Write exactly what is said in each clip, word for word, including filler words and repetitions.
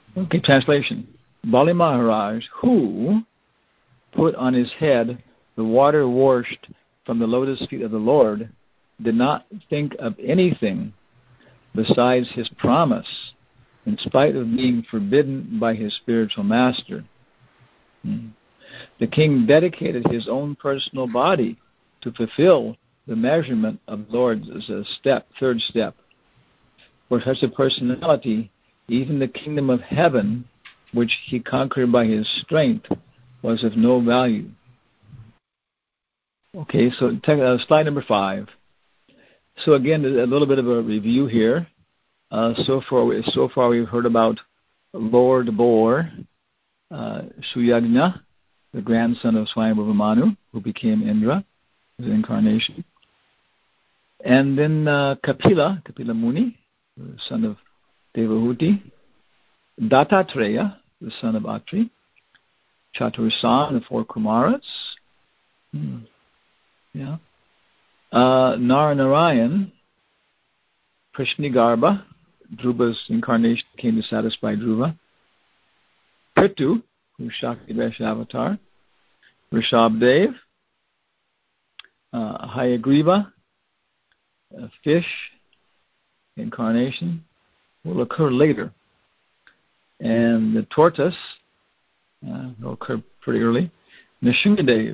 Okay, translation. Bali Maharaj, who put on his head the water washed from the lotus feet of the Lord, did not think of anything besides his promise, in spite of being forbidden by his spiritual master. Hmm. The king dedicated his own personal body to fulfill the measurement of the Lord's step, third step. For such a personality, even the kingdom of heaven, which he conquered by his strength, was of no value. Okay, so uh, slide number five. So again, a little bit of a review here. Uh, so far, so far we've heard about Lord Bor, uh, Suyagna, the grandson of Swayambhuva Manu, who became Indra, his incarnation. And then uh, Kapila, Kapila Muni, the son of Devahuti. Dattatreya, the son of Atri. Chatursan, the four Kumaras. Hmm. Yeah. Uh, Naranarayan, Prishnigarbha, Dhruva's incarnation came to satisfy Dhruva. Prithu, who's Shakti Vaishya avatar. Rishabdev, uh, Hayagriva, a fish incarnation, will occur later. And the tortoise uh, will occur pretty early. Nishingadev,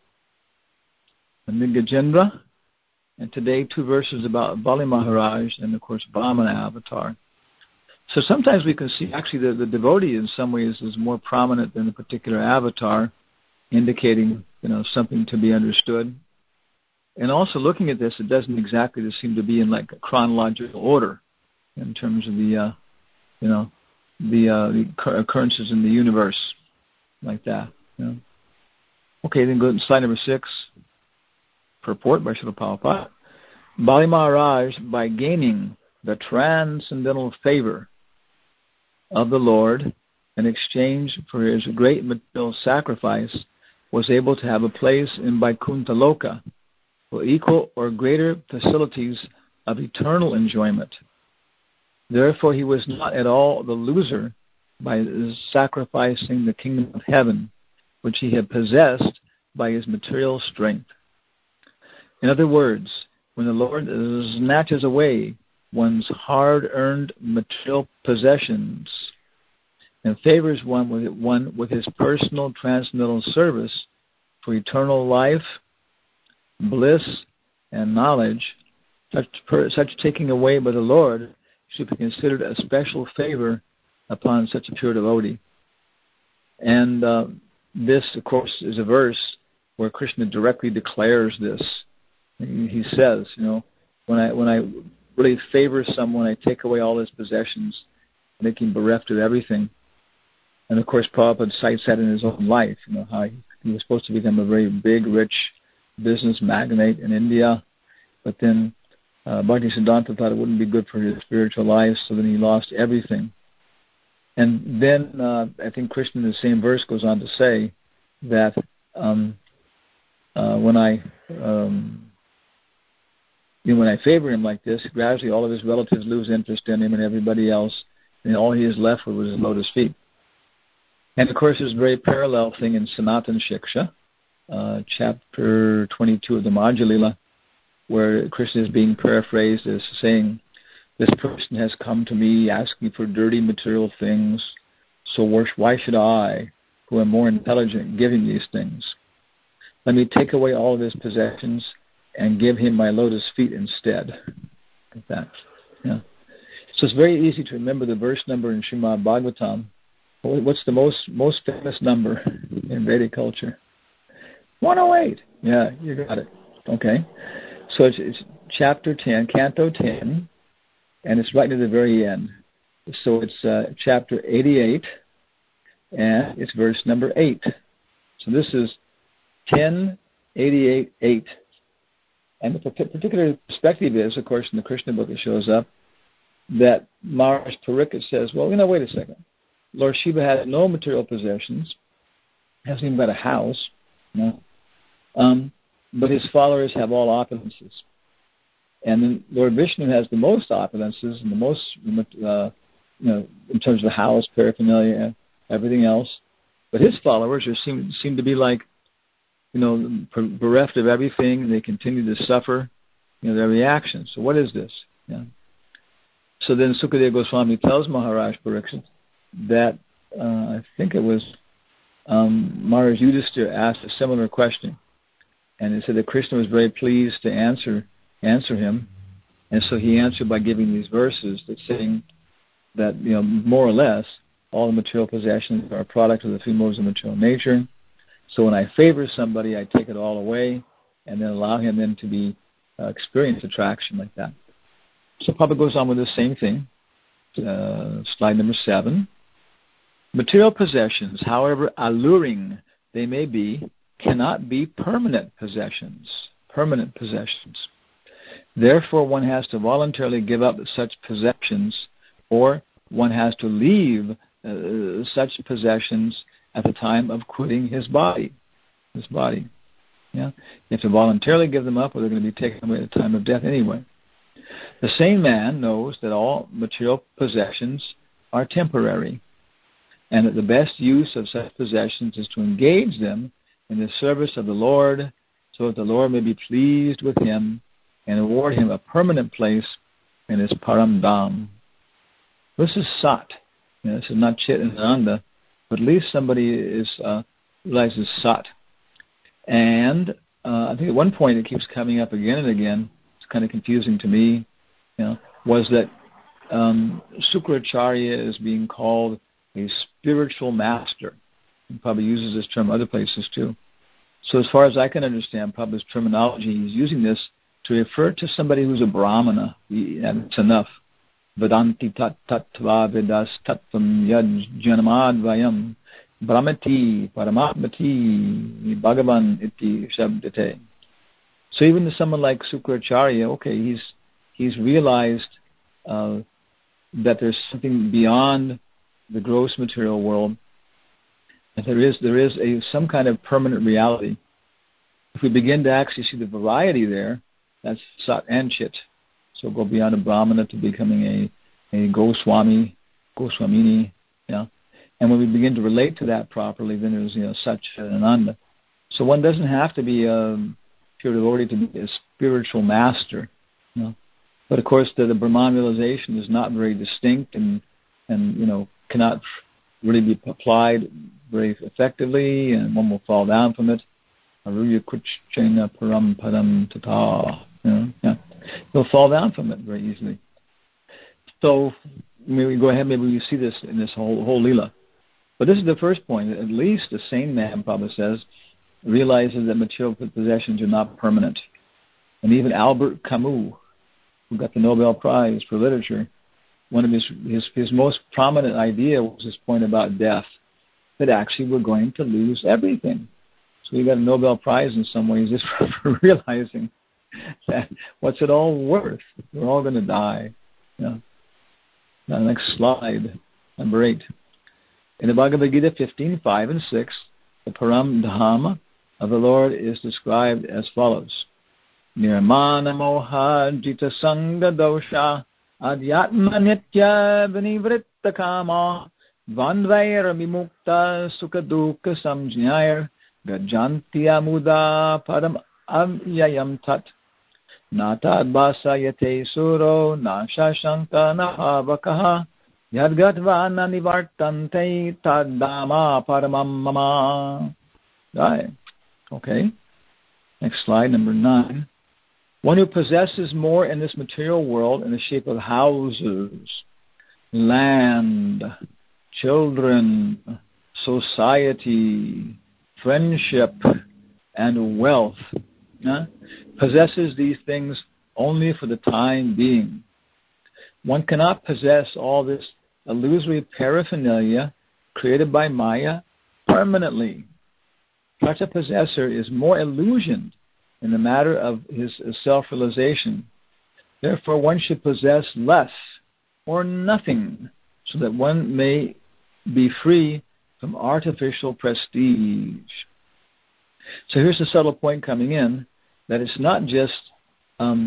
Ningajendra, and today two verses about Bali Maharaj and, of course, Vamana avatar. So sometimes we can see actually the, the devotee in some ways is more prominent than the particular avatar, indicating, you know, something to be understood. And also looking at this, it doesn't exactly seem to be in like a chronological order in terms of the, uh, you know, the, uh, the occurrences in the universe like that. You know. Okay, then go to slide number six. Purport by Srila Prabhupada. Bali Maharaj, by gaining the transcendental favor of the Lord in exchange for his great material sacrifice, was able to have a place in Vaikuntha Loka for equal or greater facilities of eternal enjoyment. Therefore, he was not at all the loser by sacrificing the kingdom of heaven, which he had possessed by his material strength. In other words, when the Lord snatches away one's hard-earned material possessions and favors one with one with his personal transcendental service for eternal life, bliss, and knowledge, such, per, such taking away by the Lord should be considered a special favor upon such a pure devotee. And uh, this, of course, is a verse where Krishna directly declares this. He says, you know, when I when I really favor someone, I take away all his possessions, make him bereft of everything. And of course, Prabhupada cites that in his own life, you know, how he, he was supposed to become a very big, rich business magnate in India, but then uh, Bhaktisiddhanta thought it wouldn't be good for his spiritual life, so then he lost everything. And then uh, I think Krishna in the same verse goes on to say that um, uh, when I um, You know, when I favor him like this, gradually all of his relatives lose interest in him and everybody else, and all he is left with was his lotus feet. And, of course, there's a very parallel thing in Sanatana Shiksha, uh, chapter twenty-two of the Madhya Lila, where Krishna is being paraphrased as saying, this person has come to me asking for dirty material things, so why should I, who am more intelligent, give him these things? Let me take away all of his possessions and give him my lotus feet instead. Like that. Yeah. So it's very easy to remember the verse number in Srimad Bhagavatam. What's the most most famous number in Vedic culture? one oh eight. Yeah, you got it. Okay. So it's, it's chapter ten, canto ten, and it's right near the very end. So it's uh, chapter eighty-eight, and it's verse number eight. So this is ten eighty-eight eight. And the particular perspective is, of course, in the Krishna book it shows up, that Maharaj Pariksit says, well, you know, wait a second. Lord Shiva had no material possessions, hasn't even got a house, you know, um, but his followers have all opulences. And then Lord Vishnu has the most opulences and the most uh, you know, in terms of the house, paraphernalia, everything else. But his followers are, seem seem to be like, you know, bereft of everything, and they continue to suffer, you know, their reactions. So what is this? Yeah. So then Sukadeva Goswami tells Maharaj Pariksit that, uh, I think it was um, Maharaj Yudhisthira asked a similar question. And he said that Krishna was very pleased to answer answer him. And so he answered by giving these verses that saying that, you know, more or less, all the material possessions are a product of the three modes of material nature. So when I favor somebody, I take it all away and then allow him then to be uh, experience attraction like that. So Prabhupada goes on with the same thing. Uh, slide number seven. Material possessions, however alluring they may be, cannot be permanent possessions. Permanent possessions. Therefore, one has to voluntarily give up such possessions, or one has to leave uh, such possessions at the time of quitting his body. His body. Yeah, you have to voluntarily give them up, or they're going to be taken away at the time of death anyway. The same man knows that all material possessions are temporary, and that the best use of such possessions is to engage them in the service of the Lord, so that the Lord may be pleased with him and award him a permanent place in his Param Dham. This is Sat. You know, this is not Chit and Ananda, but at least somebody is uh, realizes Sat. And uh, I think at one point it keeps coming up again and again. It's kind of confusing to me. You know, was that um, Sukracharya is being called a spiritual master. He probably uses this term other places too. So as far as I can understand, Prabhupada's terminology, he's using this to refer to somebody who's a brahmana. And it's enough. Vedanti tat tattva vedas tattvam yaj janamadvayam brahmati paramatmati bhagavan iti shabdate. So even to someone like Sukracharya, okay, he's he's realized uh, that there's something beyond the gross material world. And there is there is a some kind of permanent reality. If we begin to actually see the variety there, that's Sat and Chit. So go beyond a Brahmana to becoming a, a Goswami, Goswamini, yeah. And when we begin to relate to that properly, then there's, you know, Sat, Chit, and Ananda. So one doesn't have to be a pure devotee to be a spiritual master, you know. But of course, the, the Brahman realization is not very distinct and and you know cannot really be applied very effectively, and one will fall down from it. Aruya kuchena param padam tata. Yeah, they'll fall down from it very easily. So maybe we go ahead. Maybe we see this in this whole whole lila. But this is the first point. At least the sane man, Prabhupada says, realizes that material possessions are not permanent. And even Albert Camus, who got the Nobel Prize for literature, one of his, his his most prominent idea was this point about death, that actually we're going to lose everything. So he got a Nobel Prize in some ways just for, for realizing that what's it all worth? We're all going to die. Yeah. Now, next slide, number eight. In the Bhagavad Gita fifteen, five, and six, the Param Dhama of the Lord is described as follows. Nirmana moha jita sangha dosha adhyatma nitya vinivritta kama vandvaira vimukta sukha dukkha samjnayar gajanti amuda param avyayam tat natad basayate suro nasha shanka nahavakaha yadgatva nanivartante tadama paramam mama. Right. Okay. Next slide, number nine. One who possesses more in this material world in the shape of houses, land, children, society, friendship, and wealth, uh, possesses these things only for the time being. One cannot possess all this illusory paraphernalia created by Maya permanently. Such a possessor is more illusioned in the matter of his self-realization. Therefore, one should possess less or nothing so that one may be free from artificial prestige. So here's the subtle point coming in, that it's not just um,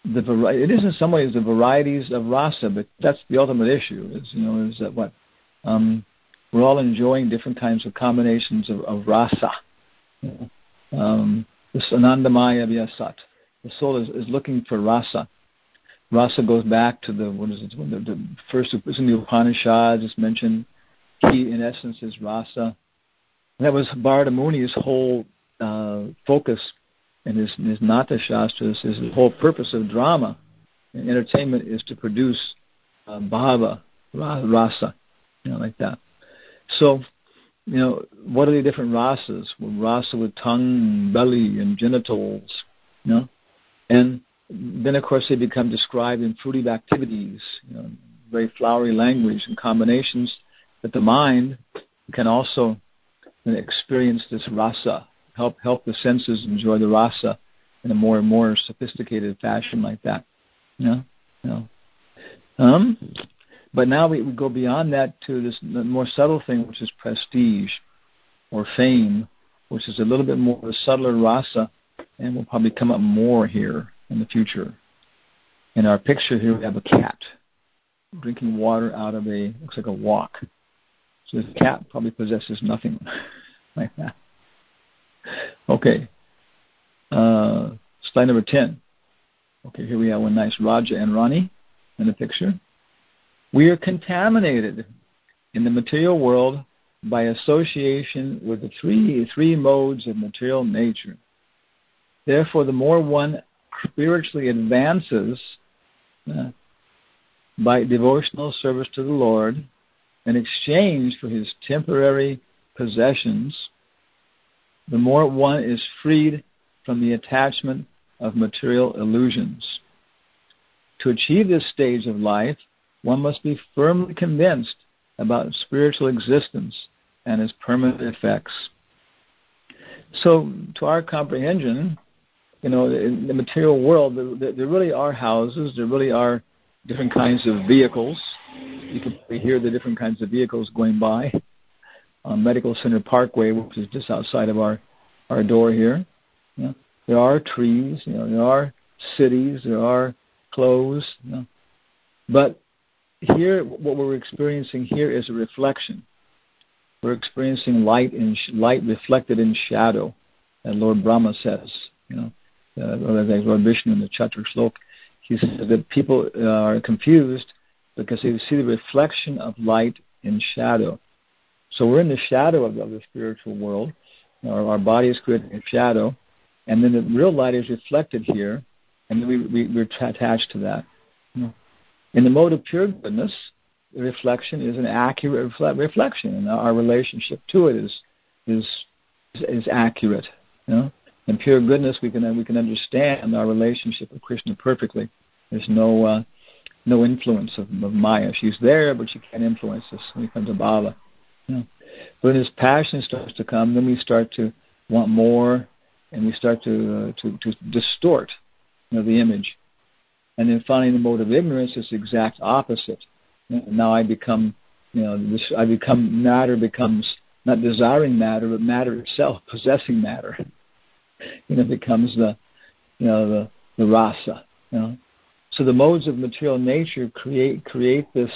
the vari- it is in some ways the varieties of rasa, but that's the ultimate issue. Is you know is that what um, we're all enjoying different kinds of combinations of, of rasa. You know? um, this anandamaya vyasat. The soul is, is looking for rasa. Rasa goes back to the what is it? The, the first it's in the Upanishads. It's mentioned. Key in essence is rasa. And that was Bharata Muni's whole uh, focus in his, his Nata Shastras. His whole purpose of drama and entertainment is to produce uh, bhava, rasa, you know, like that. So, you know, what are the different rasas? Well, rasa with tongue, belly, and genitals, you know, and then of course they become described in fruitive activities, you know, very flowery language and combinations that the mind can also experience this rasa, help help the senses enjoy the rasa in a more and more sophisticated fashion like that. You know? You know. Um, but now we, we go beyond that to this more subtle thing, which is prestige or fame, which is a little bit more of a subtler rasa, and will probably come up more here in the future. In our picture here, we have a cat drinking water out of a, looks like a wok. So this cat probably possesses nothing like that. Okay. Uh, slide number ten. Okay, here we have one nice Raja and Rani in the picture. We are contaminated in the material world by association with the three three modes of material nature. Therefore, the more one spiritually advances uh, by devotional service to the Lord in exchange for his temporary possessions, the more one is freed from the attachment of material illusions. To achieve this stage of life, one must be firmly convinced about spiritual existence and its permanent effects. So, to our comprehension, you know, in the material world, there, there really are houses, there really are different kinds of vehicles. You can hear the different kinds of vehicles going by on Medical Center Parkway, which is just outside of our, our door here. You know, there are trees, you know, there are cities, there are clothes. You know. But here, what we're experiencing here is a reflection. We're experiencing light in light reflected in shadow, as Lord Brahma says. You know, uh, Lord Vishnu in the Chatra Shlok, he says that people uh, are confused because they see the reflection of light in shadow. So we're in the shadow of the, of the spiritual world. Our, our body is created in shadow, and then the real light is reflected here, and then we, we, we're attached to that. You know. In the mode of pure goodness, the reflection is an accurate refle- reflection, and our relationship to it is is is accurate. You know? In pure goodness, we can we can understand our relationship with Krishna perfectly. There's no uh, no influence of, of Maya. She's there, but she can't influence us when it comes to Bhava. You know? But when this passion starts to come, then we start to want more, and we start to uh, to, to distort, you know, the image. And then finally, in the mode of ignorance, it's the exact opposite. You know, now I become, you know, this, I become matter becomes not desiring matter, but matter itself, possessing matter. You know, becomes the, you know, the the rasa. You know, so the modes of material nature create create this.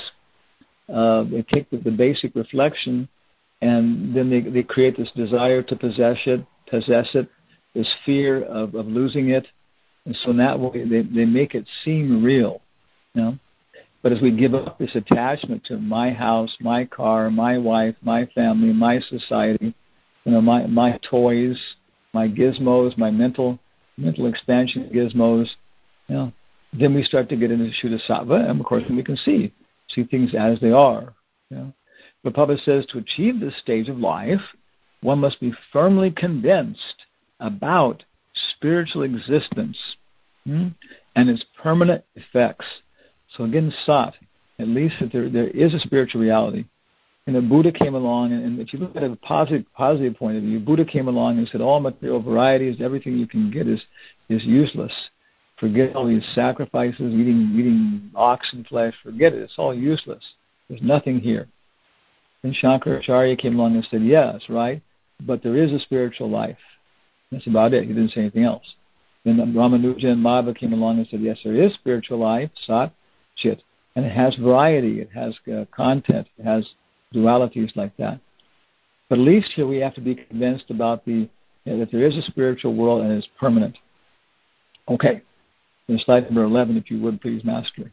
Uh, they take the, the basic reflection, and then they they create this desire to possess it, possess it, this fear of, of losing it. And so in that way, they, they make it seem real, you know. But as we give up this attachment to my house, my car, my wife, my family, my society, you know, my my toys, my gizmos, my mental mental expansion gizmos, you know, then we start to get into Shuddha Sattva, and of course we can see see things as they are. You know. But Prabhupada says to achieve this stage of life, one must be firmly convinced about spiritual existence hmm, and its permanent effects. So again, sat, at least that there there is a spiritual reality. And the Buddha came along, and, and if you look at a positive positive point of view, Buddha came along and said all material varieties, everything you can get is is useless. Forget all these sacrifices, eating eating oxen flesh. Forget it. It's all useless. There's nothing here. Then Shankaracharya came along and said, yes, right, but there is a spiritual life. That's about it. He didn't say anything else. Then Ramanuja and Madhava came along and said, yes, there is spiritual life, Sat, Chit, and it has variety, it has uh, content, it has dualities like that. But at least here we have to be convinced about the you know, that there is a spiritual world and it's permanent. Okay, in slide number eleven, if you would please, Master.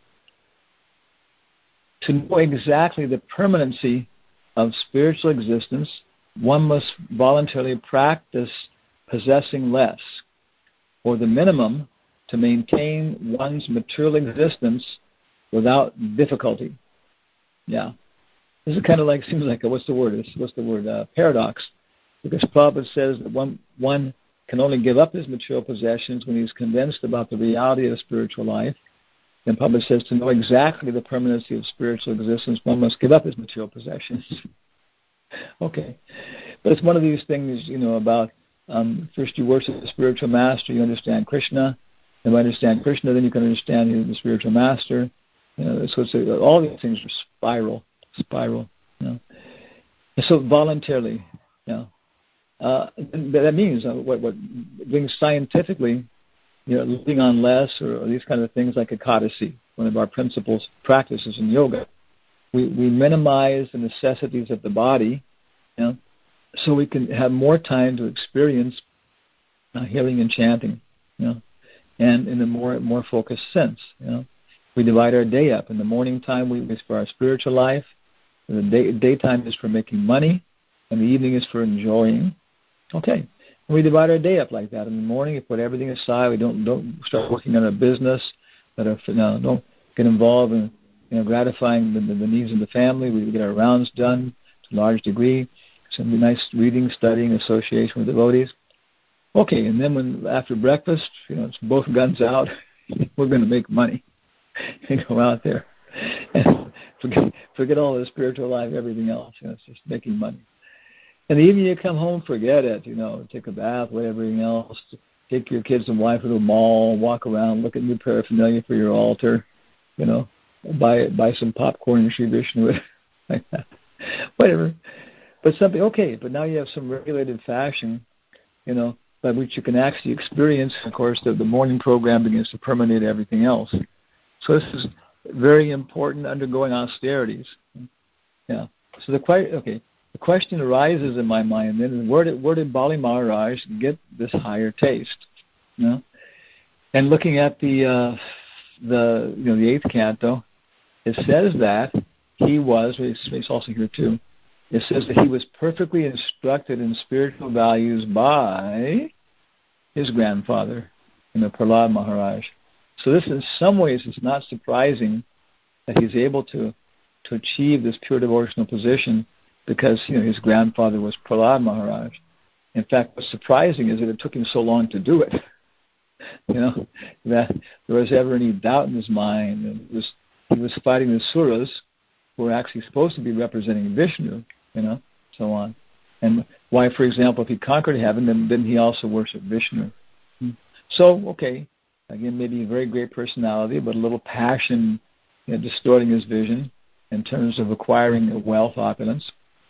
To know exactly the permanency of spiritual existence, one must voluntarily practice possessing less, or the minimum to maintain one's material existence without difficulty. Yeah. This is kind of like, seems like a, what's the word? It's, what's the word? Uh, paradox. Because Prabhupada says that one, one can only give up his material possessions when he's convinced about the reality of spiritual life. And Prabhupada says to know exactly the permanency of spiritual existence, one must give up his material possessions. Okay. But it's one of these things, you know, about um, first you worship the spiritual master, you understand Krishna. And when you understand Krishna, then you can understand the spiritual master. You know, so it's a, all these things are spiral, spiral. You know. And so voluntarily, you know, uh, that means uh, what, what being scientifically, you know, living on less or, or these kind of things like ekadasi, one of our principles practices in yoga. We we minimize the necessities of the body, you know, so we can have more time to experience uh, healing and chanting, you know, and in a more more focused sense, you know. We divide our day up. In the morning time, we is for our spiritual life. The day, daytime is for making money, and the evening is for enjoying. Okay, and we divide our day up like that. In the morning, we put everything aside. We don't don't start working on a business. That are, you know, don't get involved in you know gratifying the, the, the needs of the family. We get our rounds done to a large degree. Some nice reading, studying, association with devotees. Okay, and then when after breakfast, you know, it's both guns out. We're going to make money. And go out there and forget, forget all the spiritual life, everything else. You know, it's just making money. And the evening you come home, forget it. You know, take a bath, whatever, everything else. Take your kids and wife to the mall, walk around, look at new paraphernalia for your altar. You know, buy buy some popcorn and Sri Vishnu, like that. Whatever. But something okay. But now you have some regulated fashion, you know, by which you can actually experience. Of course, the, the morning program begins to permeate everything else. So this is very important, undergoing austerities. Yeah. So the que- okay, the question arises in my mind then: where did where did Bali Maharaj get this higher taste? You know, and looking at the uh, the you know the eighth canto, it says that he was. It's, it's also here too. It says that he was perfectly instructed in spiritual values by his grandfather, you know, Prahlad Maharaj. So this, in some ways, it's not surprising that he's able to to achieve this pure devotional position because, you know, his grandfather was Prahlad Maharaj. In fact, what's surprising is that it took him so long to do it. You know, that there was ever any doubt in his mind. And it was, he was fighting the Suras, who were actually supposed to be representing Vishnu, you know, so on. And why, for example, if he conquered heaven, then didn't he also worship Vishnu? So, okay. Again, maybe a very great personality, but a little passion, you know, distorting his vision in terms of acquiring wealth, opulence.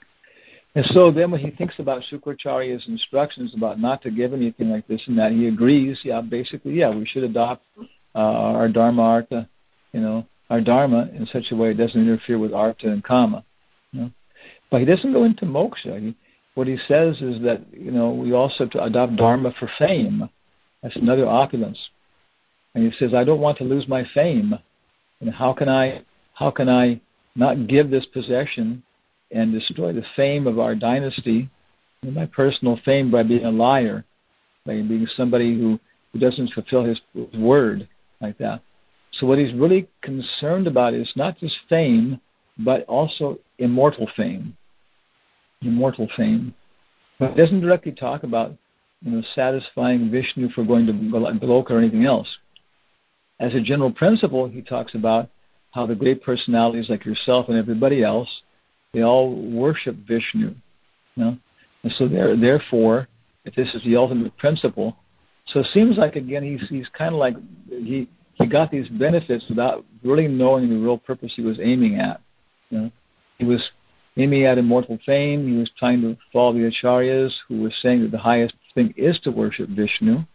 And so then when he thinks about Shukracharya's instructions about not to give anything like this and that, he agrees, yeah, basically, yeah, we should adopt uh, our dharma, artha, you know, our dharma in such a way it doesn't interfere with artha and kama. You know? But he doesn't go into moksha. He, what he says is that, you know, we also have to adopt dharma for fame. That's another opulence. And he says, I don't want to lose my fame. And how can I how can I not give this possession and destroy the fame of our dynasty, and my personal fame, by being a liar, by being somebody who, who doesn't fulfill his, his word like that. So what he's really concerned about is not just fame, but also immortal fame. Immortal fame. But he doesn't directly talk about, you know, satisfying Vishnu for going to Goloka or anything else. As a general principle, he talks about how the great personalities like yourself and everybody else, they all worship Vishnu. You know? And so there, therefore, if this is the ultimate principle, so it seems like, again, he's he's kind of like, he, he got these benefits without really knowing the real purpose he was aiming at. You know? He was aiming at immortal fame. He was trying to follow the acharyas who were saying that the highest thing is to worship Vishnu.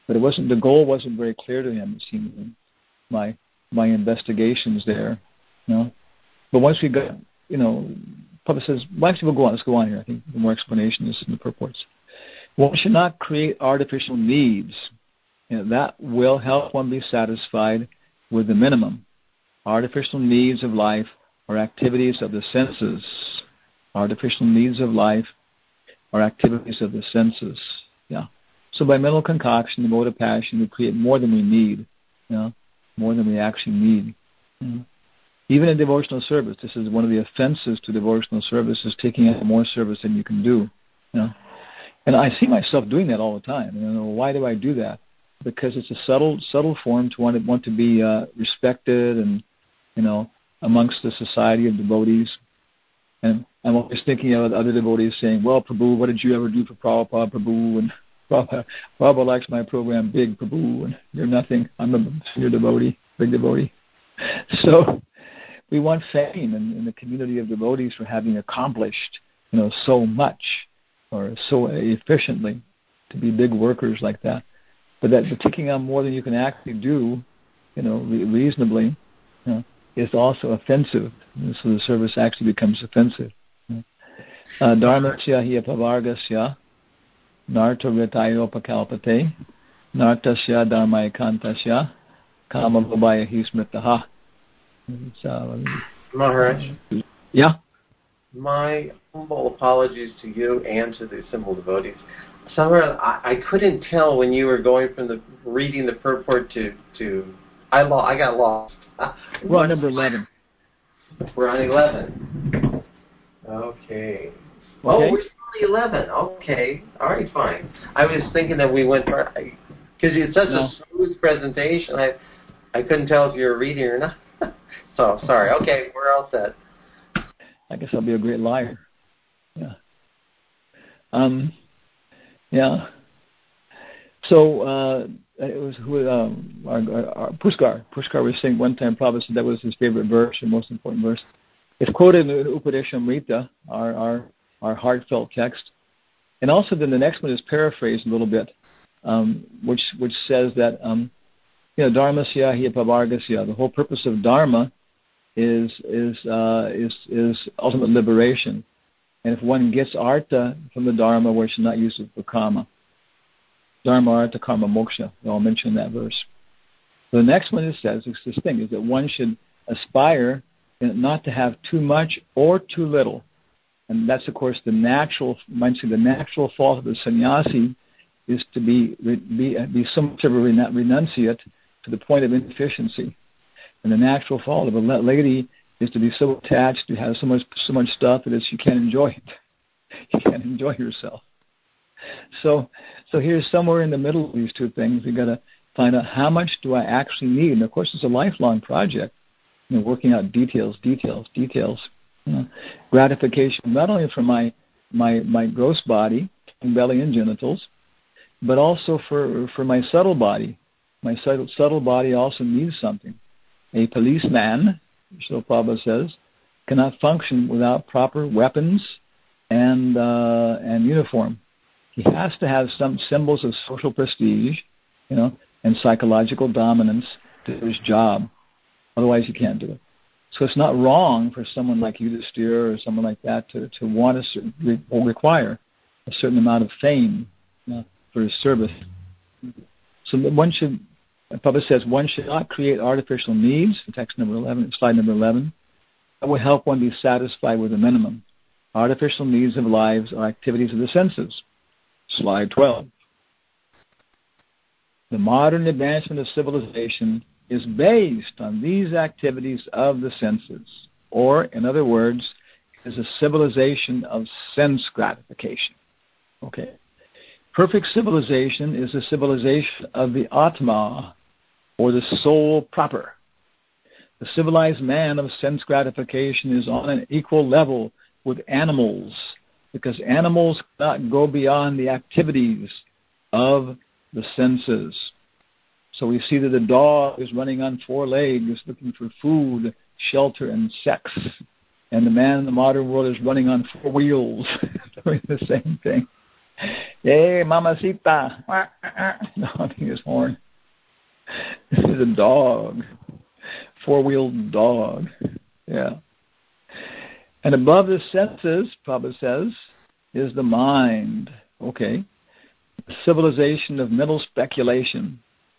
but it wasn't. The goal wasn't very clear to him. It seemed my my investigations there, you know. But once we got, you know, Prabhupada says, well, actually, we'll go on. Let's go on here. I think the more explanation is in the purports. One should not create artificial needs. You know, that will help one be satisfied with the minimum. Artificial needs of life are activities of the senses. Artificial needs of life are activities of the senses. Yeah. So by mental concoction, the mode of passion, we create more than we need. You know, more than we actually need. You know. Even in devotional service, this is one of the offenses to devotional service, is taking out more service than you can do. You know. And I see myself doing that all the time. You know, why do I do that? Because it's a subtle, subtle form to want to, want to be uh, respected and, you know, amongst the society of devotees. And I'm always thinking of other devotees saying, well, Prabhu, what did you ever do for Prabhupada, Prabhu? And Prabhupada, Prabhupada likes my program big, Prabhu, and you're nothing. I'm a senior devotee, big devotee. So we want fame in, in the community of devotees for having accomplished, you know, so much or so efficiently, to be big workers like that. But that the taking on more than you can actually do, you know, re- reasonably, you know, is also offensive. And so the service actually becomes offensive. Dharmasya hiya pavargasya narto ritayopakalpate nartasya dharmaikantasya kamabhabaya hi smritaha. Maharaj? Yeah? My humble apologies to you and to the assembled devotees. Somewhere I, I couldn't tell when you were going from the reading the purport to to I lo- I got lost. We're on number eleven. We're on eleven. Okay. Oh, okay. we're still on eleven. Okay. All right, fine. I was thinking that we went because it's such no. a smooth presentation. I I couldn't tell if you were reading or not. So sorry. Okay, we're all set. I guess I'll be a great liar. Yeah. Um. Yeah. So uh, it was who um, our, our, our Pushkar. Pushkar was saying one time. Prabhupada said that was his favorite verse, the most important verse. It's quoted in Upadeshamrita, our our our heartfelt text, and also then the next one is paraphrased a little bit, um, which which says that um, you know, dharmasya hiya pavargasya. The whole purpose of dharma is is uh, is is ultimate liberation. And if one gets artha from the dharma, one should not use it for karma. Dharma, artha, karma, moksha. We all mention that verse. The next one it says, it's this thing, is that one should aspire not to have too much or too little. And that's, of course, the natural, might say the natural fault of the sannyasi is to be be, be so much of a renunciate to the point of inefficiency. And the natural fault of a lady is to be so attached to have so much so much stuff that it's, you can't enjoy it. You can't enjoy yourself. So so here's somewhere in the middle of these two things. We've got to find out how much do I actually need. And, of course, it's a lifelong project, you know, working out details, details, details. You know, gratification, not only for my, my, my gross body, belly and genitals, but also for, for my subtle body. My subtle, subtle body also needs something. A policeman, so Prabhupada says, cannot function without proper weapons and uh, and uniform. He has to have some symbols of social prestige, you know, and psychological dominance to do his job. Otherwise, he can't do it. So it's not wrong for someone like Yudhisthira or someone like that to, to want to certain, or require a certain amount of fame, you know, for his service. So one should. Prabhupada says one should not create artificial needs, text number eleven, slide number eleven, that will help one be satisfied with the minimum. Artificial needs of lives are activities of the senses. Slide twelve. The modern advancement of civilization is based on these activities of the senses, or, in other words, is a civilization of sense gratification. Okay. Perfect civilization is a civilization of the Atma, or the soul proper. The civilized man of sense gratification is on an equal level with animals, because animals cannot go beyond the activities of the senses. So we see that the dog is running on four legs, looking for food, shelter, and sex. And the man in the modern world is running on four wheels, doing the same thing. Hey, mamacita. Honking his horn. This is a dog. Four-wheeled dog. Yeah. And above the senses, Prabhupada says, is the mind. Okay. The civilization of mental speculation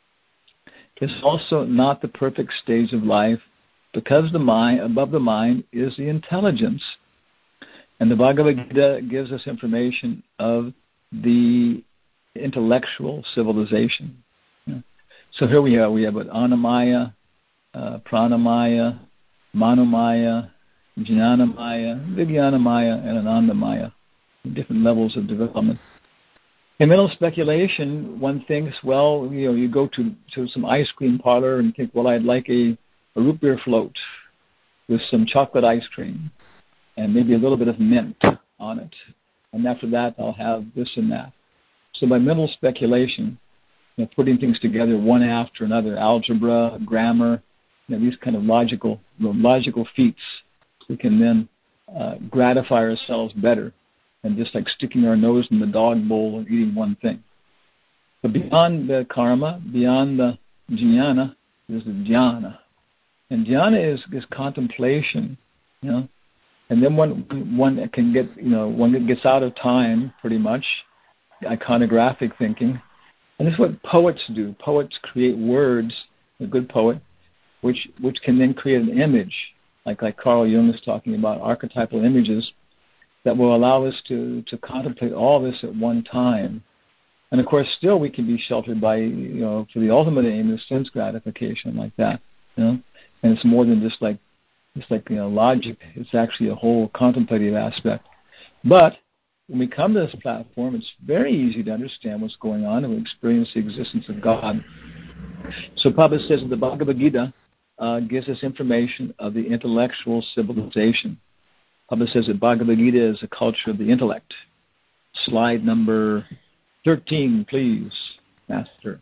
is also not the perfect stage of life, because the mind, above the mind, is the intelligence. And the Bhagavad Gita gives us information of the intellectual civilization. Yeah. So here we have we have Annamaya, uh, Pranamaya, Manomaya, Jnanamaya, Vijnanamaya, and Anandamaya, different levels of development. In mental speculation, one thinks, well, you know, you go to, to some ice cream parlor and think, well, I'd like a, a root beer float with some chocolate ice cream and maybe a little bit of mint on it. And after that, I'll have this and that. So by mental speculation, you know, putting things together one after another, algebra, grammar, you know, these kind of logical you know, logical feats, we can then uh, gratify ourselves better than just like sticking our nose in the dog bowl and eating one thing. But beyond the karma, beyond the jnana, is the dhyana. And dhyana is, is contemplation, you know. And then one one can get, you know, one gets out of time pretty much, iconographic thinking. And this is what poets do. Poets create words, a good poet, which which can then create an image, like like Carl Jung is talking about, archetypal images that will allow us to, to contemplate all this at one time. And of course, still we can be sheltered by, you know, for the ultimate aim is sense gratification like that, you know. And it's more than just like, it's like, you know, logic. It's actually a whole contemplative aspect. But when we come to this platform, it's very easy to understand what's going on and we experience the existence of God. So Prabhupada says that the Bhagavad Gita uh, gives us information of the intellectual civilization. Prabhupada says that Bhagavad Gita is a culture of the intellect. Slide number thirteen, please, Master.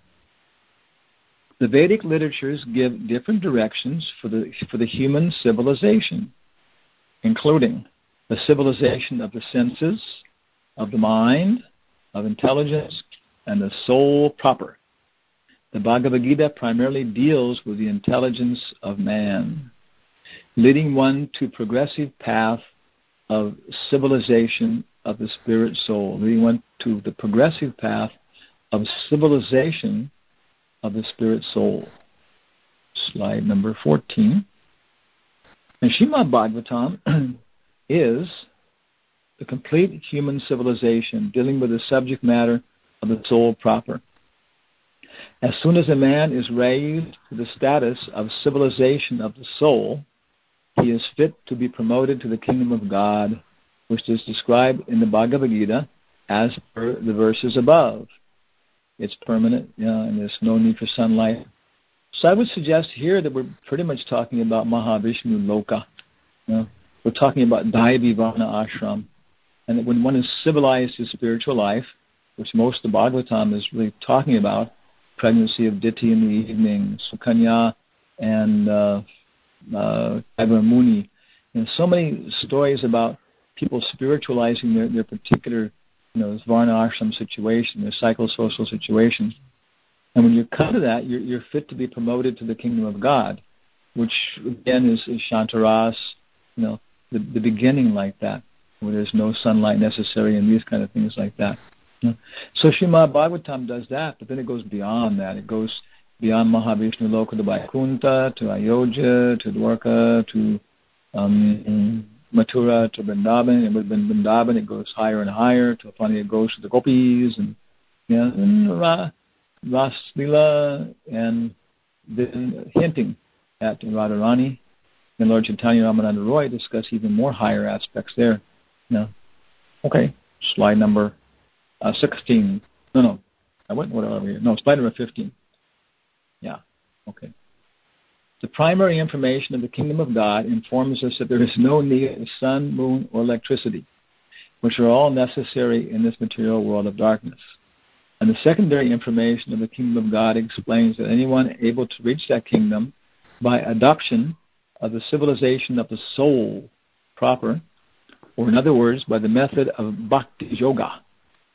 The Vedic literatures give different directions for the for the human civilization, including the civilization of the senses, of the mind, of intelligence, and the soul proper. The Bhagavad Gita primarily deals with the intelligence of man, leading one to progressive path of civilization of the spirit soul, leading one to the progressive path of civilization of the spirit soul. Slide number fourteen. And Srimad Bhagavatam is the complete human civilization dealing with the subject matter of the soul proper. As soon as a man is raised to the status of civilization of the soul, he is fit to be promoted to the kingdom of God, which is described in the Bhagavad Gita as per the verses above. It's permanent, you know, and there's no need for sunlight. So I would suggest here that we're pretty much talking about Mahavishnu Loka. You know, we're talking about Daivi Varna Ashram. And that when one is civilized to spiritual life, which most of the Bhagavatam is really talking about, pregnancy of Diti in the evening, Sukanya, and uh, uh, Muni, and so many stories about people spiritualizing their, their particular, you know, Varna Ashram situation, their psychosocial situation. And when you come to that, you're, you're fit to be promoted to the kingdom of God, which again is, is Shantaras, you know, the, the beginning like that, where there's no sunlight necessary and these kind of things like that. You know? So Srimad Bhagavatam does that, but then it goes beyond that. It goes beyond Mahavishnu Loka to Vaikuntha, to Ayodhya, to Dwarka, to um, Mathura, to Vrindavan, and with Vrindavan it goes higher and higher, to finally it goes to the gopis, and, you know, and Ra, Ras Leela, and then hinting at Radharani. And Lord Chaitanya Ramananda Roy discuss even more higher aspects there. You know. Okay, slide number uh, sixteen. No, no, I went whatever here. No, slide number fifteen. Yeah, okay. The primary information of the kingdom of God informs us that there is no need of sun, moon, or electricity, which are all necessary in this material world of darkness. And the secondary information of the kingdom of God explains that anyone able to reach that kingdom by adoption of the civilization of the soul proper, or in other words, by the method of bhakti yoga,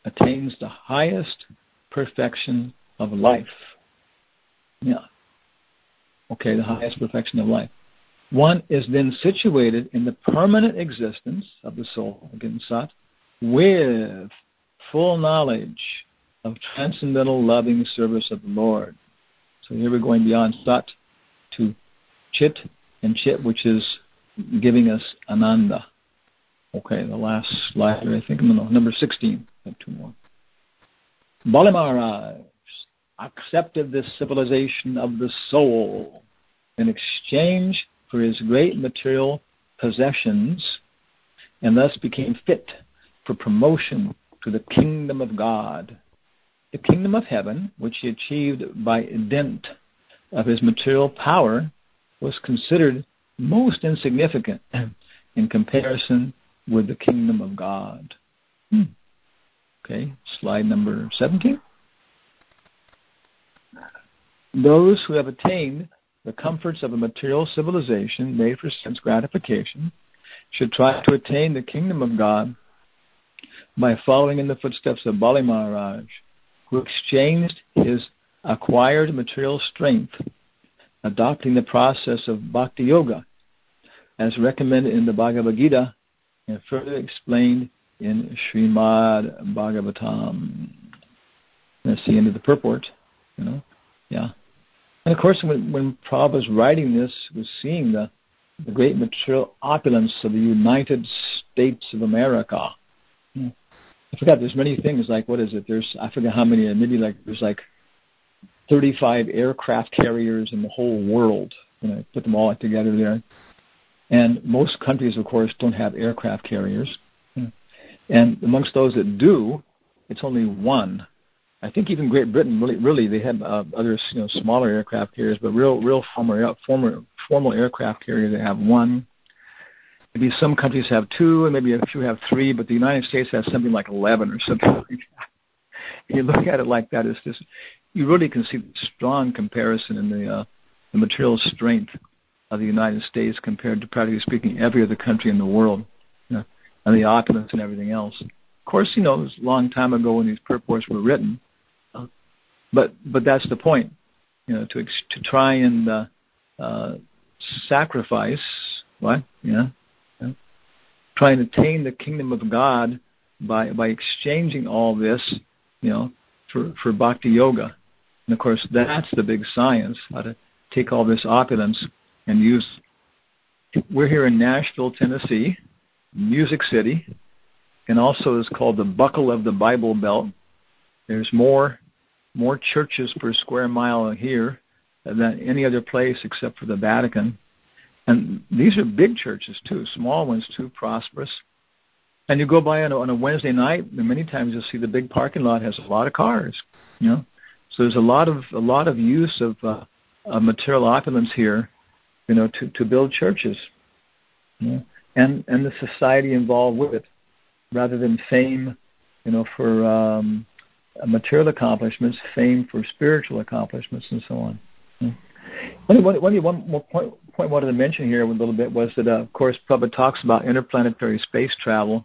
attains the highest perfection of life. Yeah. Okay, the highest perfection of life. One is then situated in the permanent existence of the soul, again, Sat, with full knowledge of transcendental loving service of the Lord. So here we're going beyond Sat to Chit, and Chit, which is giving us Ananda. Okay, the last slide, I think, no, number sixteen. I have two more. Bali Maharaj accepted this civilization of the soul in exchange for his great material possessions, and thus became fit for promotion to the kingdom of God. The kingdom of heaven, which he achieved by dint of his material power, was considered most insignificant in comparison with the kingdom of God. Hmm. Okay, slide number seventeen. Those who have attained the comforts of a material civilization made for sense gratification should try to attain the kingdom of God by following in the footsteps of Bali Maharaj, who exchanged his acquired material strength, adopting the process of Bhakti Yoga, as recommended in the Bhagavad Gita and further explained in Srimad Bhagavatam. That's the end of the purport, you know. Yeah. And of course, when, when Prabhupada was writing this, was seeing the, the great material opulence of the United States of America. Yeah. I forgot, there's many things, like, what is it? There's, I forget how many, maybe like, there's like thirty-five aircraft carriers in the whole world. You know, put them all together there. And most countries, of course, don't have aircraft carriers. And amongst those that do, it's only one. I think even Great Britain, really, really they have uh, other, you know, smaller aircraft carriers, but real, real formal, formal, formal aircraft carriers, they have one. Maybe some countries have two, and maybe a few have three, but the United States has something like eleven or something like that. You look at it like that, it's just, you really can see the strong comparison in the, uh, the material strength of the United States compared to, practically speaking, every other country in the world, you know, and the opulence and everything else. Of course, you know, it was a long time ago when these purports were written, uh, but but that's the point, you know, to to try and uh, uh, sacrifice what, you know, you know, try and attain the kingdom of God by by exchanging all this, you know, for for Bhakti Yoga, and of course that's the big science, how to take all this opulence and use. We're here in Nashville, Tennessee, Music City, and also is called the Buckle of the Bible Belt. There's more more churches per square mile here than any other place except for the Vatican. And these are big churches too, small ones too, prosperous. And you go by on a, on a Wednesday night, and many times you'll see the big parking lot has a lot of cars. You know, so there's a lot of a lot of use of, uh, of material opulence here, you know, to, to build churches, you know, and and the society involved with it, rather than fame, you know, for um, material accomplishments, fame for spiritual accomplishments, and so on. Yeah. One, one, one more point, point I wanted to mention here a little bit was that, uh, of course, Prabhupada talks about interplanetary space travel.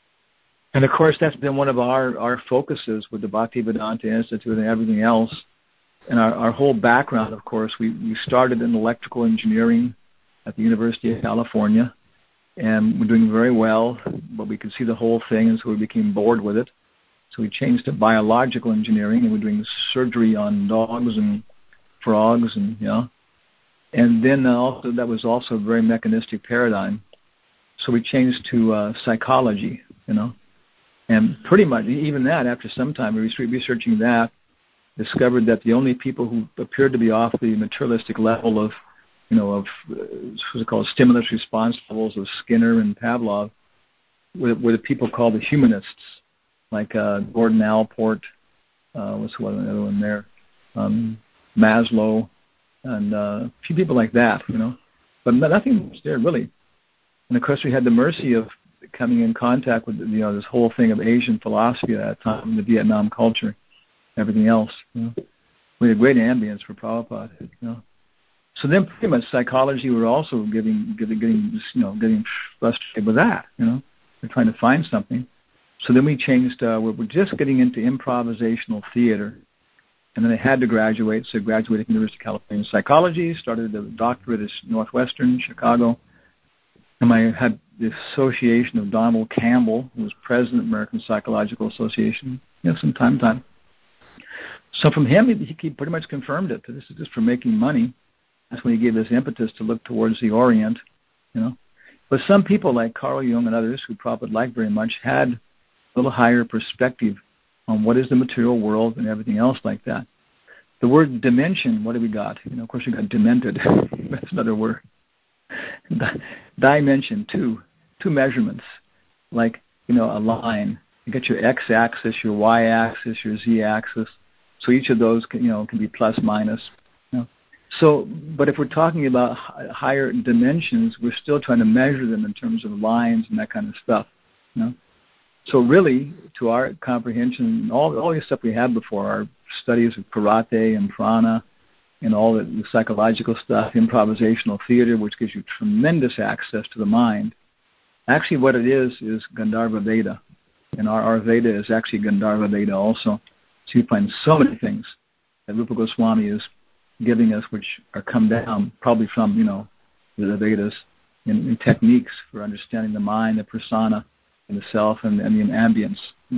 And, of course, that's been one of our, our focuses with the Bhaktivedanta Institute and everything else. And our, our whole background, of course, we, we started in electrical engineering at the University of California. And we're doing very well, but we could see the whole thing, and so we became bored with it. So we changed to biological engineering, and we're doing surgery on dogs and frogs, and you know. And then also that was also a very mechanistic paradigm. So we changed to uh, psychology, you know. And pretty much, even that, after some time, we were researching that, discovered that the only people who appeared to be off the materialistic level of, you know, of uh, what's it called, stimulus response levels of Skinner and Pavlov, were, were the people called the humanists, like uh, Gordon Allport, uh, what's the other one there, um, Maslow, and uh, a few people like that, you know. But nothing was there, really. And, of course, we had the mercy of coming in contact with, you know, this whole thing of Asian philosophy at that time, the Vietnam culture, everything else. You know. We had a great ambience for Prabhupada, you know. So then, pretty much, psychology were also getting, getting, getting, you know, getting frustrated with that. You know, we're trying to find something. So then we changed, uh, we were just getting into improvisational theater. And then I had to graduate, so I graduated from the University of California in psychology, started a doctorate at Northwestern, Chicago. And I had the association of Donald Campbell, who was president of the American Psychological Association, you know, some time, time. So from him, he, he pretty much confirmed it. This is just for making money. That's when he gave this impetus to look towards the Orient, you know. But some people like Carl Jung and others, who Prabhupada liked very much, had a little higher perspective on what is the material world and everything else like that. The word dimension, what do we got? You know, of course, we got demented. That's another word. Dimension, two, two measurements, like, you know, a line. You got your x-axis, your y-axis, your z-axis. So each of those, can, you know, can be plus, minus. You know. So, but if we're talking about higher dimensions, we're still trying to measure them in terms of lines and that kind of stuff. You know. So really, to our comprehension, all all the stuff we had before, our studies of karate and prana and all the, the psychological stuff, improvisational theater, which gives you tremendous access to the mind. Actually, what it is is Gandharva Veda. And our, our Veda is actually Gandharva Veda also. So you find so many things that Rupa Goswami is giving us, which are come down probably from, you know, the Vedas in, in techniques for understanding the mind, the persona, and the self, and, and the ambience.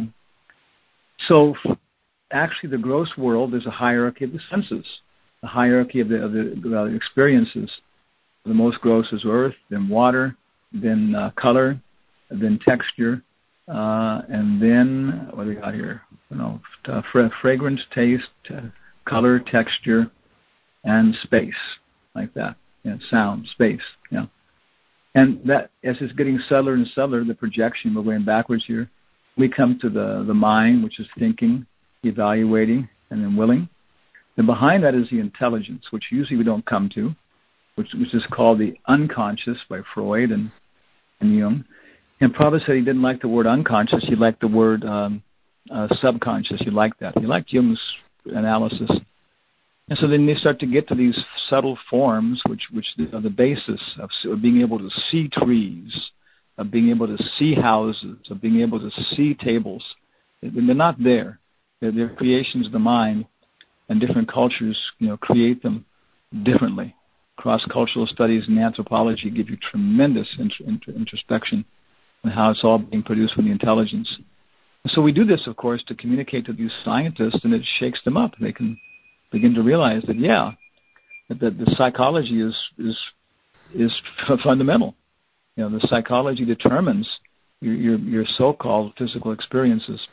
So actually the gross world is a hierarchy of the senses, a hierarchy of the, of the, of the experiences. The most gross is earth, then water, then uh, color, then texture, uh, and then, what do we got here? You know, uh, fra- fragrance, taste, uh, color, texture, and space, like that. Yeah, sound, space, yeah. And that, as it's getting subtler and subtler, the projection, we're going backwards here, we come to the, the mind, which is thinking, evaluating, and then willing. And behind that is the intelligence, which usually we don't come to, which, which is called the unconscious by Freud and, and Jung. And Prabhupada said he didn't like the word unconscious, he liked the word um, uh, subconscious. He liked that. He liked Jung's analysis. And so then they start to get to these subtle forms, which which are the basis of, of being able to see trees, of being able to see houses, of being able to see tables. And they're not there. They're, they're creations of the mind, and different cultures, you know, create them differently. Cross-cultural studies and anthropology give you tremendous intro, intro, introspection on how it's all being produced from the intelligence. And so we do this, of course, to communicate to these scientists, and it shakes them up. They can begin to realize that, yeah, that, that the psychology is is is fundamental. You know, the psychology determines your, your your so-called physical experiences.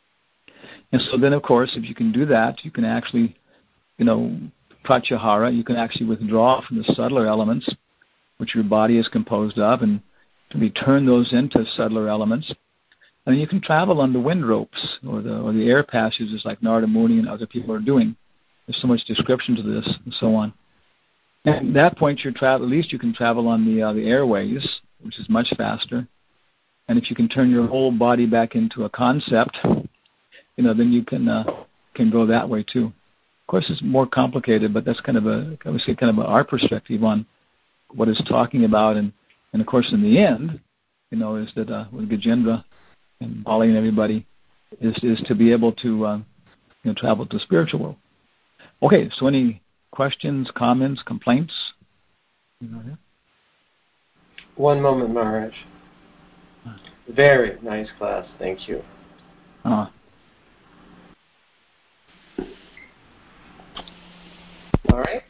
And so then, of course, if you can do that, you can actually, you know, pratyahara, you can actually withdraw from the subtler elements, which your body is composed of, and to turn those into subtler elements. And you can travel on the wind ropes or the or the air passages like Narada Muni and other people are doing. There's so much description to this and so on. And at that point, you're travel. At least you can travel on the uh, the airways, which is much faster. And if you can turn your whole body back into a concept, you know, then you can uh, can go that way too. Of course, it's more complicated, but that's kind of a I would say kind of a, our perspective on what it's talking about. And, and of course, in the end, you know, is that uh, with Gajendra and Bali and everybody, is is to be able to uh, you know, travel to the spiritual world. Okay, so any questions, comments, complaints? One moment, Maharaj. Very nice class, thank you. Uh, All right.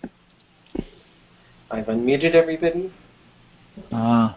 I've unmuted everybody. uh,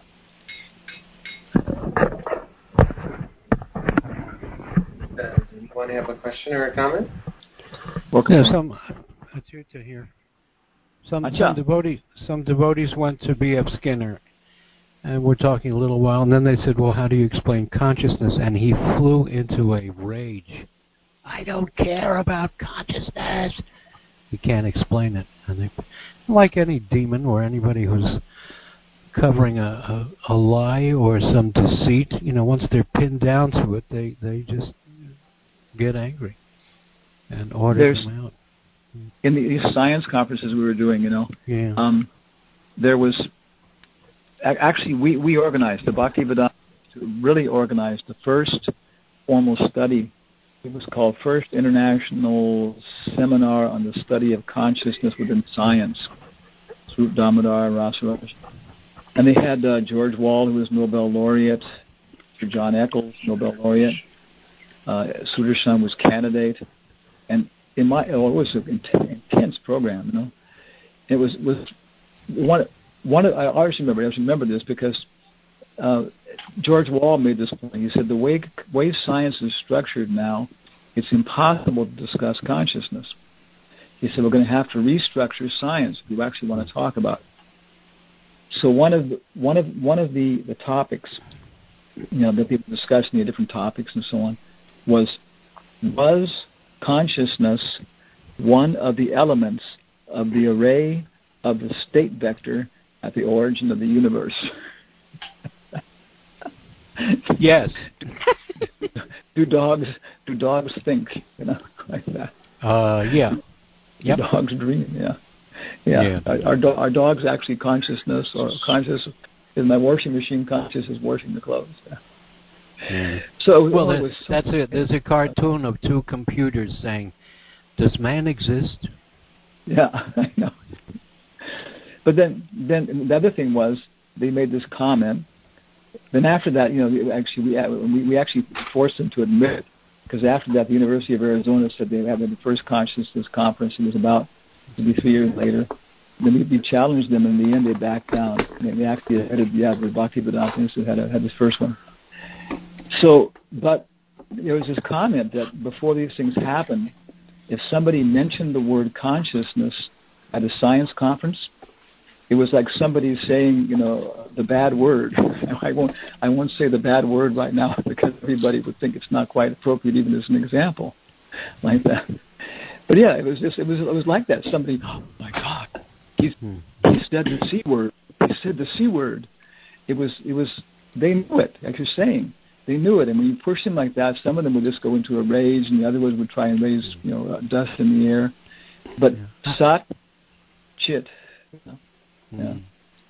Does anyone have a question or a comment? okay. Yeah, some it's here to hear. Some, some devotees, some devotees went to B F Skinner, and we're talking a little while, and then they said, "Well, how do you explain consciousness?" And he flew into a rage. I don't care about consciousness. He can't explain it, and they, like any demon or anybody who's covering a, a, a lie or some deceit, you know, once they're pinned down to it, they they just get angry and order There's, them out. In the, these science conferences we were doing, you know, yeah. um, there was, actually we, we organized, the Bhaktivedanta really organized the first formal study. It was called First International Seminar on the Study of Consciousness Within Science. Swarup Damodar and Rasaraj. And they had uh, George Wald, who was Nobel laureate, Sir John Eccles, Nobel laureate. Uh, Sudarshan was candidate. And in my, oh, it was an intense, intense program, you know. It was, was one, one of, I always remember, I always remember this because uh, George Wald made this point. He said, the way, way science is structured now, it's impossible to discuss consciousness. He said, we're going to have to restructure science if you actually want to talk about it. So one of the, one of one of the, the topics, you know, that people discussed, the different topics and so on, was was consciousness one of the elements of the array of the state vector at the origin of the universe? Yes. do dogs do dogs think, you know, like that? Uh, yeah. Do yep. dogs dream? Yeah. Yeah. yeah. Are, are, do, are dogs actually consciousness or conscious? Is my washing machine conscious as washing the clothes? Yeah. Yeah. So well, that, was so that's it. There's a cartoon of two computers saying, "Does man exist?" Yeah, I know. But then, then the other thing was they made this comment. Then after that, you know, actually we we actually forced them to admit, because after that, the University of Arizona said they had the first consciousness conference. It was about to be three years later. Then we, we challenged them. In the end, they backed down. They, they actually had, yeah, the Bhaktivedanta Institute had a, had this first one. So, but there was this comment that before these things happened, if somebody mentioned the word consciousness at a science conference, it was like somebody saying, you know, the bad word. I won't, I won't say the bad word right now because everybody would think it's not quite appropriate, even as an example, like that. But yeah, it was just, it was, it was like that. Somebody, oh my God, he, he said the C word. He said the C word. It was, it was. They knew it, like you're saying. They knew it, and when you push them like that, some of them would just go into a rage, and the other ones would try and raise, you know, uh, dust in the air. But yeah. Sat, Chit. You know? Yeah. Mm.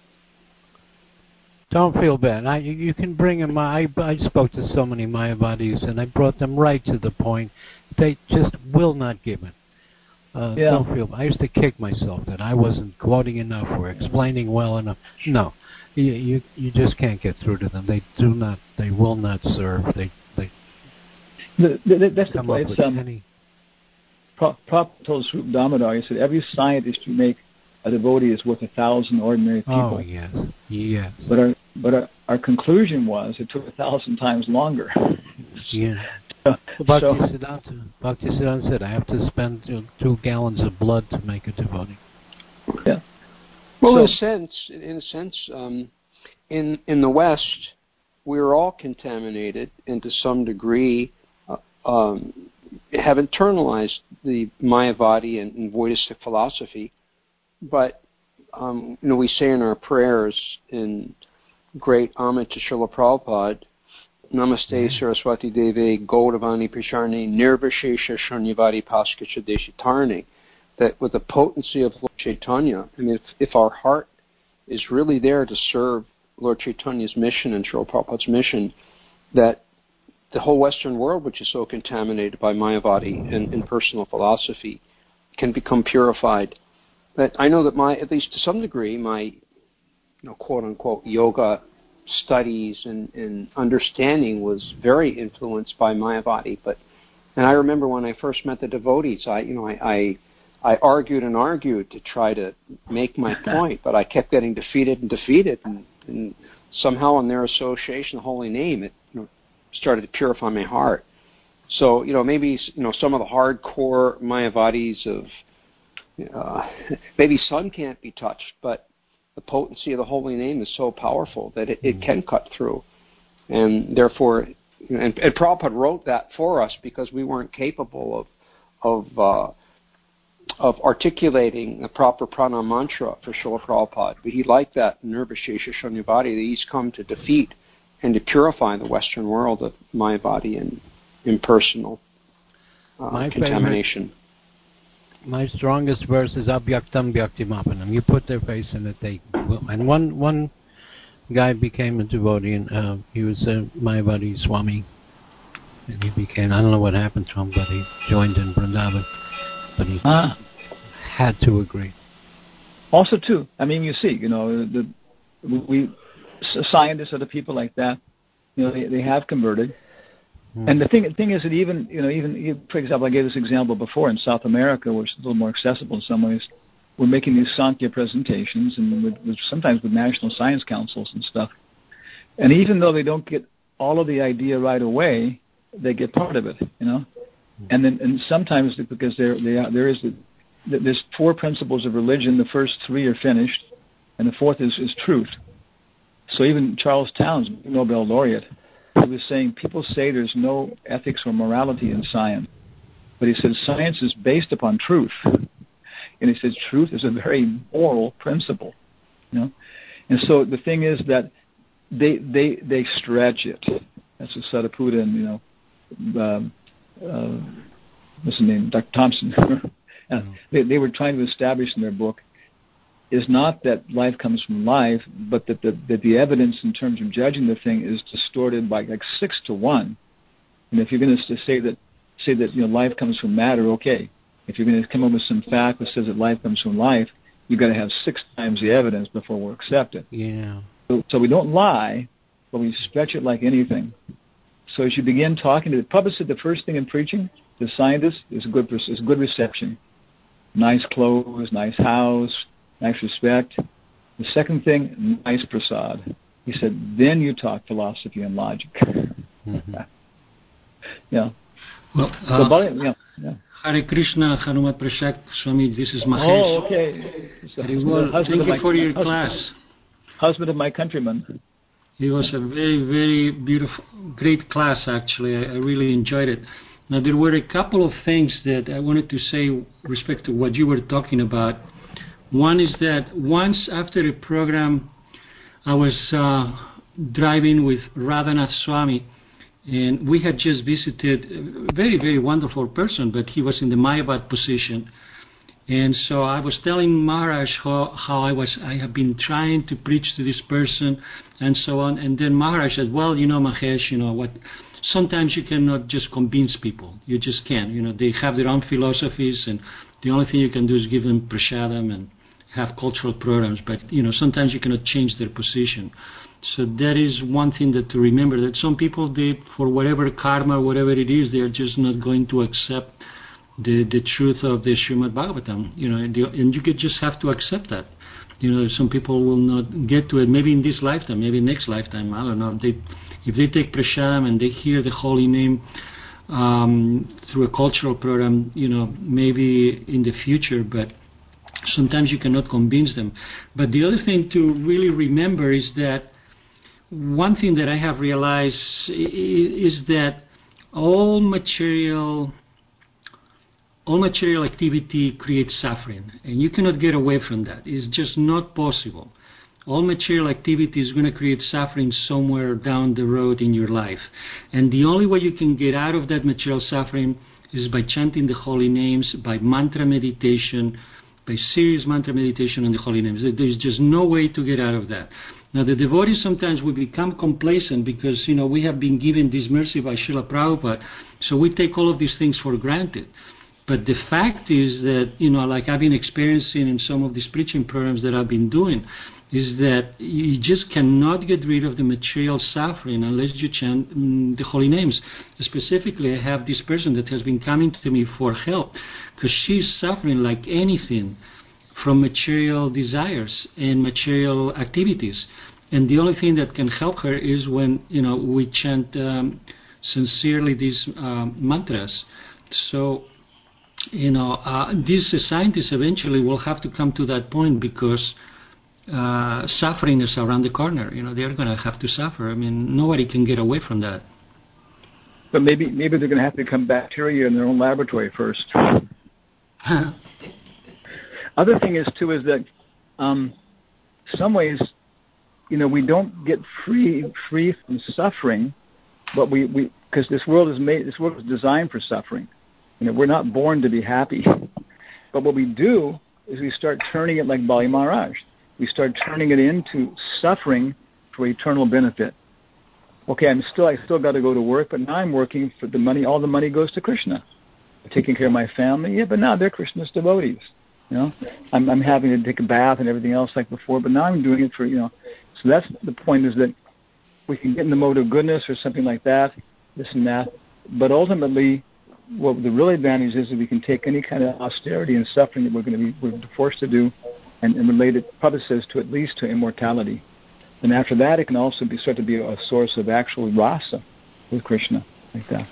Don't feel bad. I, you can bring them. I, I spoke to so many Mayavadis, and I brought them right to the point. They just will not give it. Uh, yeah. Don't feel bad. I used to kick myself that I wasn't quoting enough or explaining well enough. No, you you, you just can't get through to them. They do not. They will not serve. They they. The, the, that's the point. Um, Prabhupada told Swarup Damodar, he said, every scientist you make a devotee is worth a thousand ordinary people. Oh, yes. Yes. But our, but our, our conclusion was it took a thousand times longer. Yeah. So, Bhaktisiddhanta, Bhaktisiddhanta said, I have to spend you know, two gallons of blood to make a devotee. Yeah. Well, so, in a sense, in a sense, um, in in the West, we're all contaminated, and to some degree, uh, um, have internalized the Mayavadi and, and Voidistic philosophy. But, um, you know, we say in our prayers in great homage to Srila Prabhupada, Namaste Saraswati Devi Gaudavani Pisharni Nirvashesha Shanyavari Paskacha Deshitarni, that with the potency of Lord Chaitanya, I mean, if, if our heart is really there to serve Lord Chaitanya's mission and Srila Prabhupada's mission, that the whole Western world, which is so contaminated by Mayavadi and impersonal philosophy, can become purified. But I know that my, at least to some degree, my, you know, quote unquote yoga studies and, and understanding was very influenced by Mayavadi. But, and I remember when I first met the devotees, I, you know, I, I, I argued and argued to try to make my point, but I kept getting defeated and defeated, and, and somehow in their association, the holy name, it, you know, started to purify my heart. So, you know, maybe, you know, some of the hardcore Mayavadis of, Uh, maybe sun can't be touched, but the potency of the holy name is so powerful that it, it can cut through. And therefore, you know, and, and Prabhupada wrote that for us because we weren't capable of of uh, of articulating the proper prana mantra for Srila Prabhupada. But he liked that Nirvashesha Shunyavadi that he's come to defeat and to purify the Western world of Mayavadi and impersonal uh, contamination. Favorite. My strongest verse is Abhyaktam Bhyaktimapanam. You put their face in it, they will. And one one guy became a devotee, and uh, he was a Mayavadi Swami. And he became, I don't know what happened to him, but he joined in Vrindavan. But he ah. had to agree. Also, too, I mean, you see, you know, the we scientists, other people like that, you know, they, they have converted. Mm. And the thing, the thing is that even, you know, even, for example, I gave this example before in South America, where it's a little more accessible in some ways. We're making these Sankhya presentations, and with, with, sometimes with national science councils and stuff. And even though they don't get all of the idea right away, they get part of it, you know. And then, and sometimes because there, they are, there is the, there's four principles of religion. The first three are finished, and the fourth is, is truth. So even Charles Towns, Nobel laureate, he was saying people say there's no ethics or morality in science, but he said science is based upon truth. And he says truth is a very moral principle, you know. And so the thing is that they they they stretch it. That's what Sariputta and, you know, um, uh, what's his name, Doctor Thompson. uh, they, they were trying to establish in their book is not that life comes from life, but that the that the evidence in terms of judging the thing is distorted by like six to one. And if you're going to say that say that you know life comes from matter, okay. If you're going to come up with some fact that says that life comes from life, you've got to have six times the evidence before we'll accept it. Yeah. So, so we don't lie, but we stretch it like anything. So as you begin talking to the public, the first thing in preaching, the scientist, is good is good reception. Nice clothes, nice house, nice respect. The second thing, nice prasad. He said, then you talk philosophy and logic. Mm-hmm. yeah. Well, uh, so, Bali, yeah, yeah. Hare Krishna, Hanumat Prashad Swami, this is Mahesh. Oh, okay. Well, thank you my, for your husband, class. Husband of my countryman. It was a very, very beautiful, great class, actually. I, I really enjoyed it. Now, there were a couple of things that I wanted to say with respect to what you were talking about. One is that once after a program, I was uh, driving with Radhanath Swami, and we had just visited a very, very wonderful person, but he was in the Mayavad position. And so I was telling Maharaj how, how I was, I have been trying to preach to this person and so on. And then Maharaj said, well, you know, Mahesh, you know what, sometimes you cannot just convince people. You just can't. You know, they have their own philosophies, and the only thing you can do is give them prasadam and have cultural programs. But, you know, sometimes you cannot change their position. So that is one thing that to remember, that some people, they, for whatever karma, whatever it is, they are just not going to accept the the truth of the Srimad Bhagavatam. You know, and, the, and you could just have to accept that. You know, some people will not get to it, maybe in this lifetime, maybe next lifetime, I don't know. They, if they take prashadam and they hear the holy name um, through a cultural program, you know, maybe in the future, but sometimes you cannot convince them. But the other thing to really remember is that one thing that I have realized is that all material all material activity creates suffering, and you cannot get away from that. It's just not possible. All material activity is going to create suffering somewhere down the road in your life. And the only way you can get out of that material suffering is by chanting the holy names, by mantra meditation, by serious mantra meditation on the holy names. There's just no way to get out of that. Now, the devotees sometimes will become complacent because, you know, we have been given this mercy by Srila Prabhupada, so we take all of these things for granted. But the fact is that, you know, like I've been experiencing in some of these preaching programs that I've been doing, is that you just cannot get rid of the material suffering unless you chant mm, the holy names. Specifically, I have this person that has been coming to me for help because she's suffering like anything from material desires and material activities. And the only thing that can help her is when, you know, we chant um, sincerely these um, mantras. So, you know, uh, these scientists eventually will have to come to that point because uh, suffering is around the corner. You know, they're going to have to suffer. I mean, nobody can get away from that. But maybe maybe they're going to have to become bacteria in their own laboratory first. Other thing is, too, is that um, some ways, you know, we don't get free free from suffering, but we, we because this world is made, this world is designed for suffering. You know, we're not born to be happy. But what we do is we start turning it like Bali Maharaj. We start turning it into suffering for eternal benefit. Okay, I'm still I still got to go to work, but now I'm working for the money. All the money goes to Krishna. I'm taking care of my family, yeah, but now they're Krishna's devotees. You know, I'm I'm having to take a bath and everything else like before, but now I'm doing it for, you know. So that's the point, is that we can get in the mode of goodness or something like that, this and that, but ultimately, what the real advantage is that we can take any kind of austerity and suffering that we're going to be we're forced to do, and, and relate it, Prabhupada says, to at least to immortality. And after that, it can also be start to be a source of actual rasa with Krishna, like that.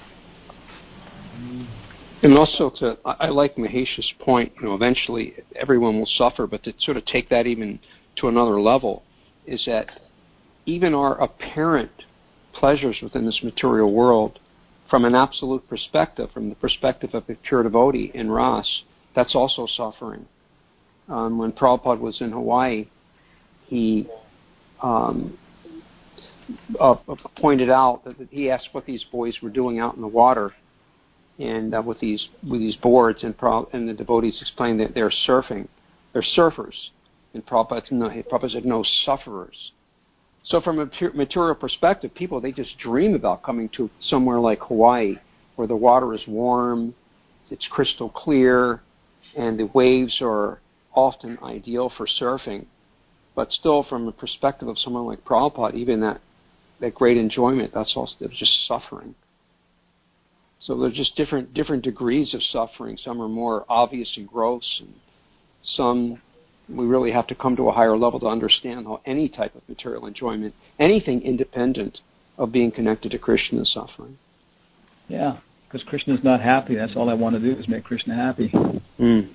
And also, to, I like Mahesh's point, you know, eventually everyone will suffer, but to sort of take that even to another level is that even our apparent pleasures within this material world, from an absolute perspective, from the perspective of a pure devotee in Ras, that's also suffering. Um, when Prabhupada was in Hawaii, he um, uh, pointed out that he asked what these boys were doing out in the water, and uh, with these with these boards, and, Pro- and the devotees explained that they're surfing, they're surfers, and Prabhupada, no, Prabhupada said no, sufferers. So from a pure material perspective, people, they just dream about coming to somewhere like Hawaii, where the water is warm, it's crystal clear, and the waves are often ideal for surfing. But still, from the perspective of someone like Prabhupada, even that, that great enjoyment, that's also just suffering. So there's just different different degrees of suffering. Some are more obvious and gross, and some we really have to come to a higher level to understand how any type of material enjoyment, anything independent of being connected to Krishna, is suffering. Yeah, because Krishna is not happy. That's all I want to do is make Krishna happy. Mm.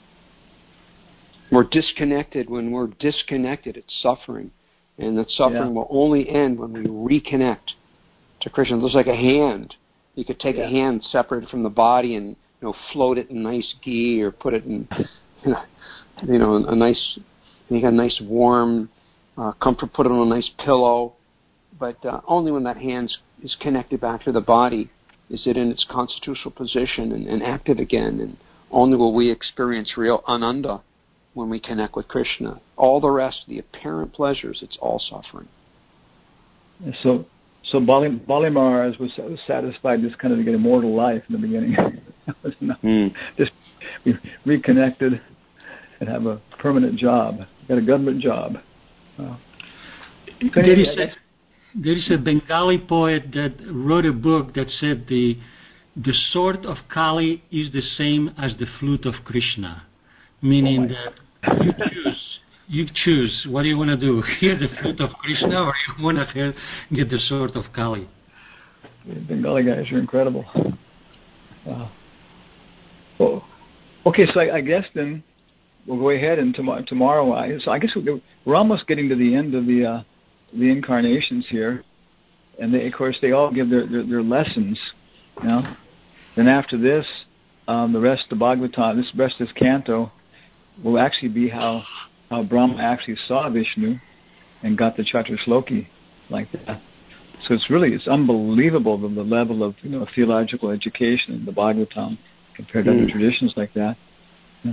We're disconnected. When we're disconnected, it's suffering. And that suffering yeah. will only end when we reconnect to Krishna. It looks like a hand. You could take yeah. a hand separated from the body and, you know, float it in nice ghee, or put it in, you know, you know a nice, you got a nice warm uh, comfort, put it on a nice pillow. But uh, only when that hand is connected back to the body is it in its constitutional position and, and active again. And only will we experience real ananda when we connect with Krishna. All the rest, the apparent pleasures, it's all suffering. So, so Bali, Bali Maharaj was, was satisfied just kind of to get immortal life in the beginning. was mm. Just be reconnected and have a permanent job, got a government job. Uh, there, is a, there is a Bengali poet that wrote a book that said the the sword of Kali is the same as the flute of Krishna. Meaning oh that you choose, you choose. What do you want to do? Hear the flute of Krishna, or you want to hear, get the sword of Kali? The Bengali guys are incredible. Wow. Well, okay, so I, I guess then we'll go ahead and tomorrow. Tomorrow, I, so I guess we're almost getting to the end of the uh, the incarnations here, and they, of course they all give their their, their lessons. You know, then after this, um, the rest of the Bhagavatam, this rest of this canto, will actually be how, how Brahma actually saw Vishnu and got the Chaturshloki like that. So it's really, it's unbelievable the, the level of, you know, theological education in the Bhagavatam compared to mm. other traditions like that. Yeah.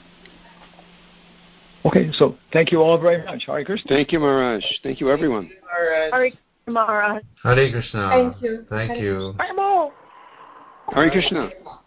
Okay, so thank you all very much. Hare Krishna. Thank you, Maharaj. Thank you, everyone. Hare Krishna, Maharaj. Hare Krishna. Thank you. Thank Hare you. Krishna. Hare Krishna.